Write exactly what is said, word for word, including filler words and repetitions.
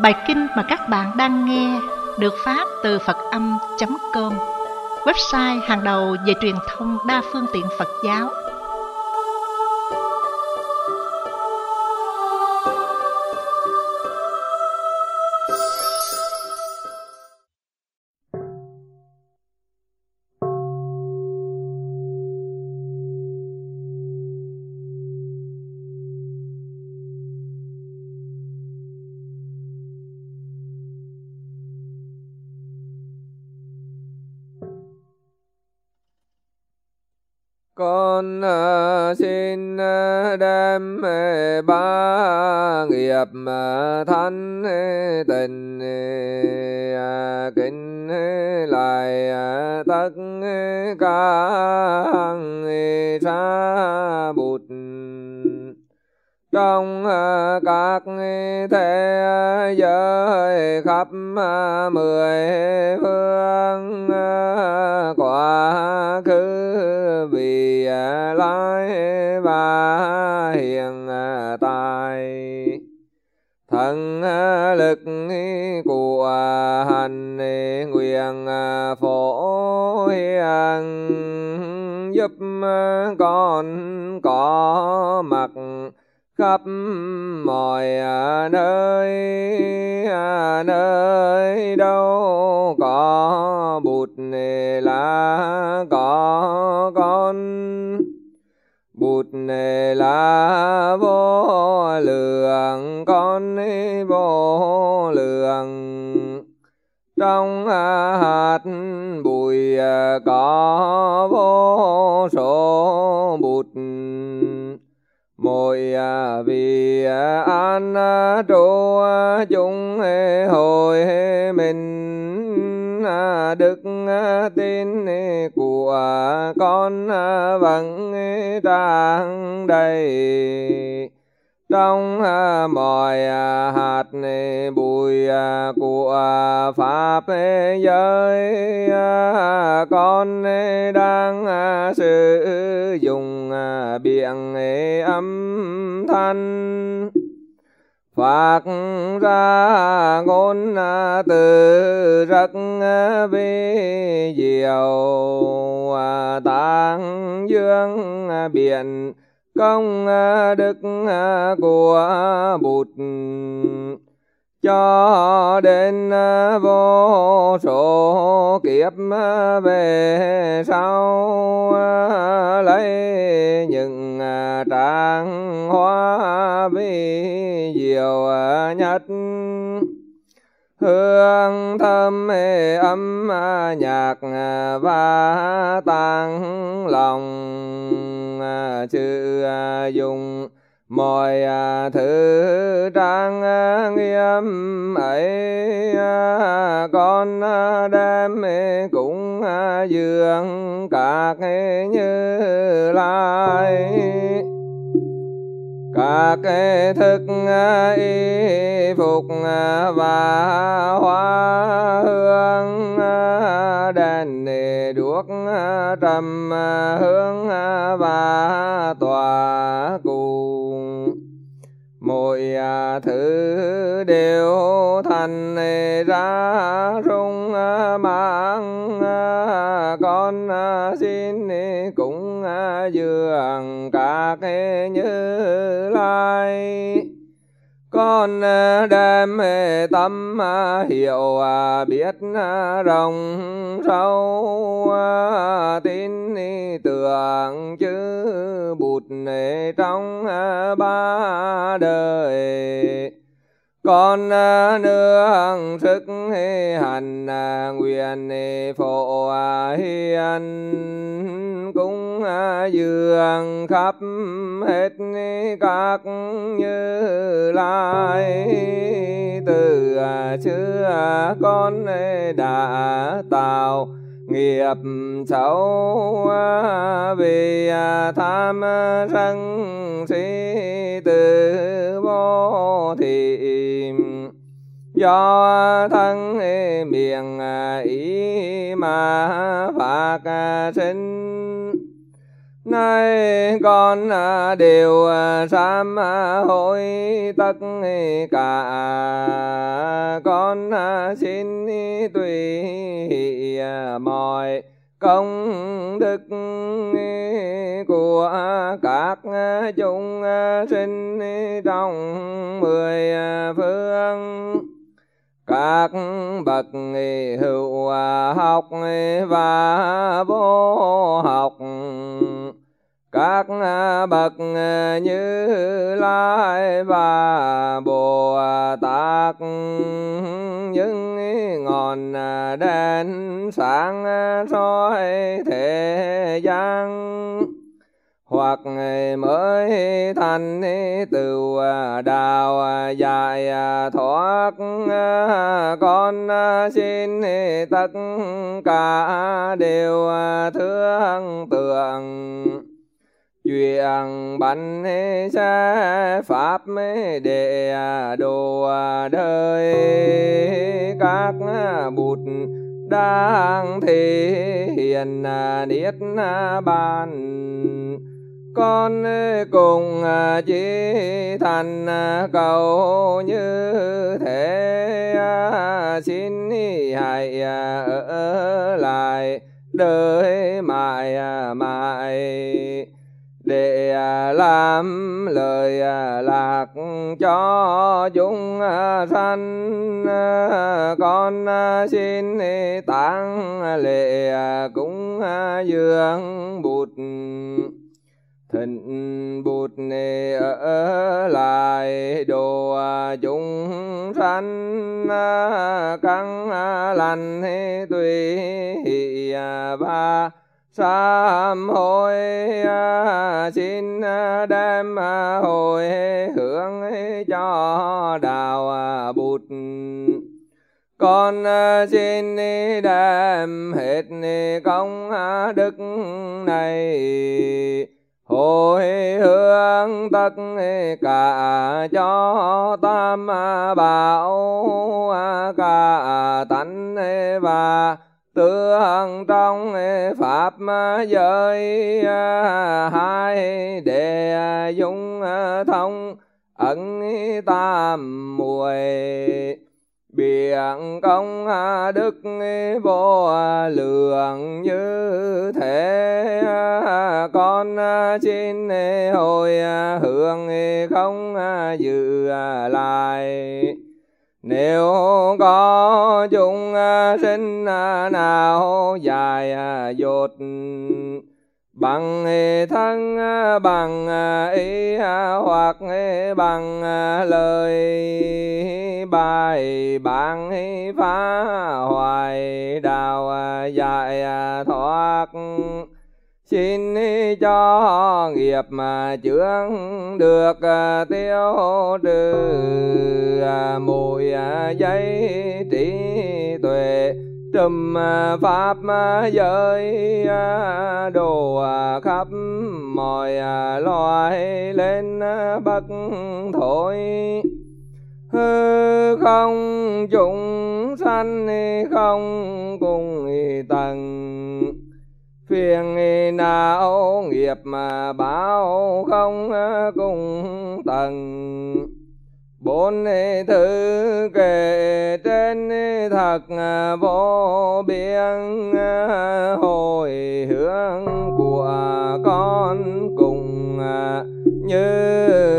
Bài kinh mà các bạn đang nghe được phát từ Phật âm chấm com, website hàng đầu về truyền thông đa phương tiện Phật giáo. Con uh, xin uh, đem uh, ba nghiệp uh, thanh uh, tình uh, kính uh, lại uh, tất uh, cả uh, sa bụt trong uh, các thế giới khắp uh, mười phương uh, quá khứ vì uh, lai và hiện uh, tại thần uh, lực của uh, hành nguyện uh, phổ hiền giúp uh, con có mặt khắp mọi nơi, nơi đâu có Bụt là có con, Bụt là vô lượng, con vô lượng. Trong hạt bụi có vô số Bụt, mỗi vị an trú chúng hồi mình đức tin của con vẫn tràn đầy trong mọi hạt bụi của pháp giới. Con đang sử dụng biện âm thanh phát ra ngôn từ rất vi diệu, tán dương biện công đức của Bụt cho đến vô số kiếp về sau, lấy những tràng hoa vi diệu nhất, hương thơm âm nhạc và tang lòng chữ dùng mọi thứ trang nghiêm ấy. Con đem cũng dường các Như Lai, các thức y phục và hoa hương, đèn đuốc trầm hương và tỏa cùng, mỗi thứ đều thành ra rung mang. Con xin cũng dường các Như Lai, con đem tâm hiểu biết rộng sâu, tin tưởng chư Bụt trong ba đời. Con nương sức hành nguyện phổ hiền, cũng dường khắp hết các Như Lai. Từ xưa con đã tạo nghiệp xấu vì tham sân si từ vô thị, do thân miệng ý mà phạt sinh, nay con đều sám hối tất cả, con xin tùy mọi công đức của các chúng sinh trong mười phương, các bậc hữu học và vô học, các bậc Như Lai và Bồ Tát, những ngọn đèn sáng soi thế gian, hoặc mới thành tựu đạo giải thoát, con xin tất cả đều thương tưởng chuyện bánh xe pháp để độ đời các bụt đang thể hiện niết bàn. Con cùng chí thành cầu như thế, xin hãy ở lại đời mãi mãi để làm lời lạc cho chúng sanh. Con xin tán lễ cúng dường Bụt, thịnh Bụt ở lại độ chúng sanh căn lành tùy và sám hối. Xin đem hồi hướng cho đạo Bụt, con xin đem hết công đức này hồi hướng tất cả cho tam bảo cả tánh và tương trong pháp giới hai để dung thông ẩn tam muội, biện công đức vô lượng như thế. Con xin hồi hướng không giữ lại, nếu có chúng sinh nào dài dột bằng thân bằng ý hoặc bằng lời bài bản phá hoại đạo giải thoát, xin cho nghiệp mà chướng được tiêu trừ mùi giấy trí tuệ trùm pháp giới đồ khắp mọi loài lên bất thối. Hư không chúng sanh không cùng tầng, phiền não nghiệp mà báo không cùng tầng. Bốn thứ kể trên thật vô biên, hồi hướng của con cùng như